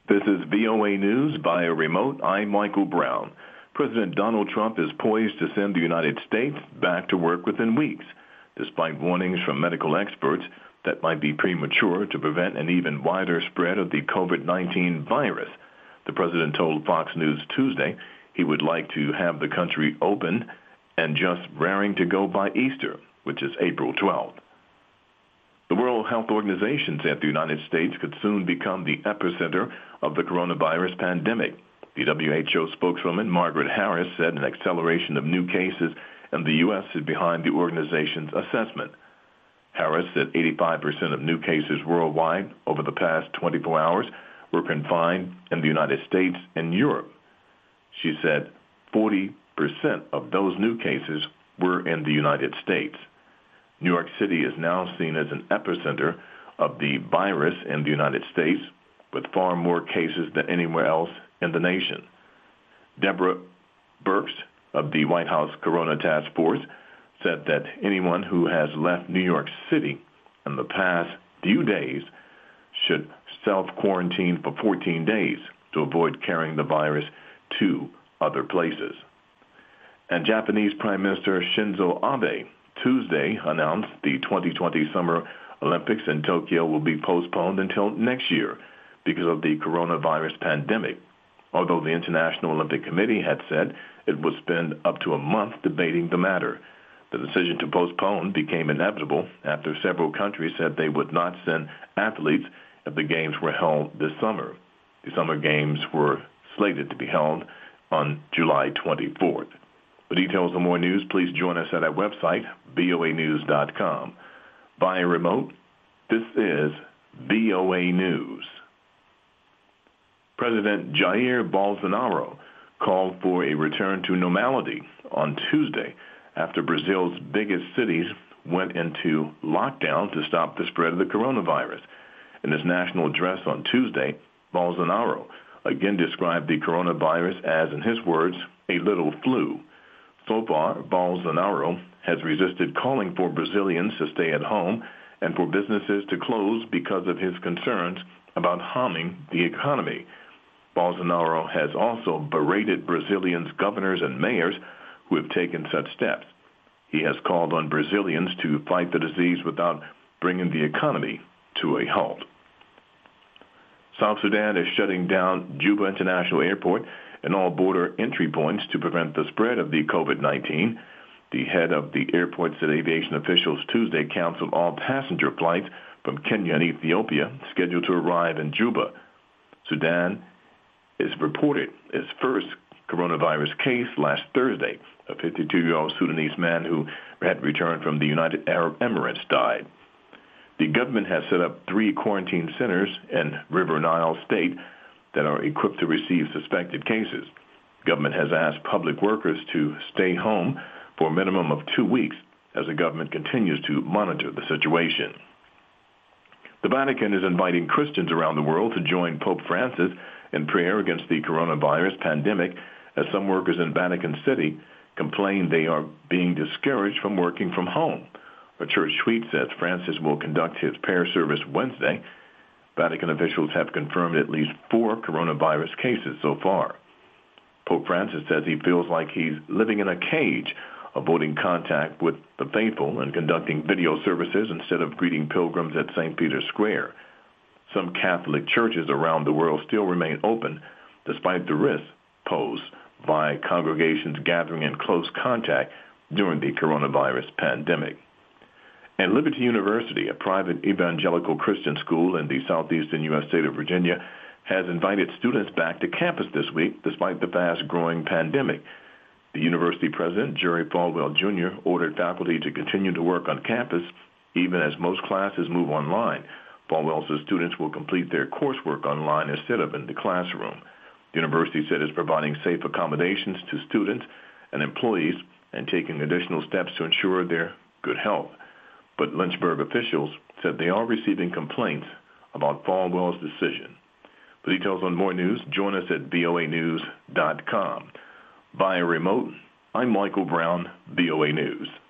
This is VOA News via remote. I'm Michael Brown. President Donald Trump is poised to send the United States back to work within weeks, despite warnings from medical experts that might be premature to prevent an even wider spread of the COVID-19 virus. The president told Fox News Tuesday he would like to have the country open and just raring to go by Easter, which is April 12th. The World Health Organization said the United States could soon become the epicenter of the coronavirus pandemic. The WHO spokeswoman Margaret Harris said an acceleration of new cases in the U.S. is behind the organization's assessment. Harris said 85% of new cases worldwide over the past 24 hours were confined in the United States and Europe. She said 40% of those new cases were in the United States. New York City is now seen as an epicenter of the virus in the United States, with far more cases than anywhere else in the nation. Deborah Birx of the White House Corona Task Force said that anyone who has left New York City in the past few days should self-quarantine for 14 days to avoid carrying the virus to other places. And Japanese Prime Minister Shinzo Abe Tuesday announced the 2020 Summer Olympics in Tokyo will be postponed until next year because of the coronavirus pandemic, although the International Olympic Committee had said it would spend up to a month debating the matter. The decision to postpone became inevitable after several countries said they would not send athletes if the games were held this summer. The Summer Games were slated to be held on July 24th. For details and more news, please join us at our website, voanews.com. Via remote, this is VOA News. President Jair Bolsonaro called for a return to normality on Tuesday after Brazil's biggest cities went into lockdown to stop the spread of the coronavirus. In his national address on Tuesday, Bolsonaro again described the coronavirus as, in his words, a little flu. So far, Bolsonaro has resisted calling for Brazilians to stay at home and for businesses to close because of his concerns about harming the economy. Bolsonaro has also berated Brazilians' governors and mayors who have taken such steps. He has called on Brazilians to fight the disease without bringing the economy to a halt. South Sudan is shutting down Juba International Airport and all border entry points to prevent the spread of the COVID-19. The head of the airport said aviation officials Tuesday canceled all passenger flights from Kenya and Ethiopia scheduled to arrive in Juba. Sudan is reported its first coronavirus case last Thursday. A 52-year-old Sudanese man who had returned from the United Arab Emirates died. The government has set up 3 quarantine centers in River Nile State that are equipped to receive suspected cases. Government has asked public workers to stay home for a minimum of 2 weeks as the government continues to monitor the situation. The Vatican is inviting Christians around the world to join Pope Francis in prayer against the coronavirus pandemic as some workers in Vatican City complain they are being discouraged from working from home. A church tweet says Francis will conduct his prayer service Wednesday. Vatican officials have confirmed at least 4 coronavirus cases so far. Pope Francis says he feels like he's living in a cage, avoiding contact with the faithful and conducting video services instead of greeting pilgrims at St. Peter's Square. Some Catholic churches around the world still remain open despite the risks posed by congregations gathering in close contact during the coronavirus pandemic. And Liberty University, a private evangelical Christian school in the southeastern U.S. state of Virginia, has invited students back to campus this week despite the fast-growing pandemic. The university president, Jerry Falwell Jr., ordered faculty to continue to work on campus even as most classes move online. Falwell says students will complete their coursework online instead of in the classroom. The university said it's providing safe accommodations to students and employees and taking additional steps to ensure their good health. But Lynchburg officials said they are receiving complaints about Falwell's decision. For details on more news, join us at voanews.com. Via remote, I'm Michael Brown, VOA News.